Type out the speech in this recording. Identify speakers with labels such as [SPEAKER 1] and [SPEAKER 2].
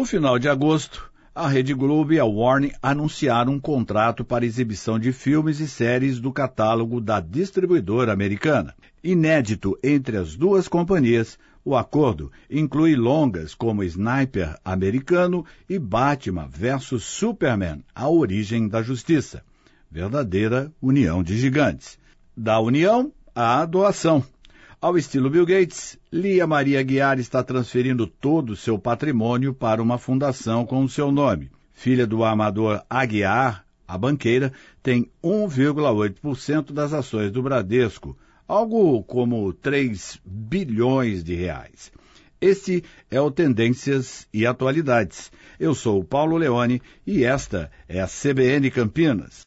[SPEAKER 1] No final de agosto, a Rede Globo e a Warner anunciaram um contrato para exibição de filmes e séries do catálogo da distribuidora americana. Inédito entre as duas companhias, o acordo inclui longas como Sniper Americano e Batman vs Superman, a origem da justiça. Verdadeira união de gigantes. Da união à doação. Ao estilo Bill Gates, Lia Maria Aguiar está transferindo todo o seu patrimônio para uma fundação com o seu nome. Filha do amador Aguiar, a banqueira tem 1,8% das ações do Bradesco, algo como 3 bilhões de reais. Este é o Tendências e Atualidades. Eu sou o Paulo Leone e esta é a CBN Campinas.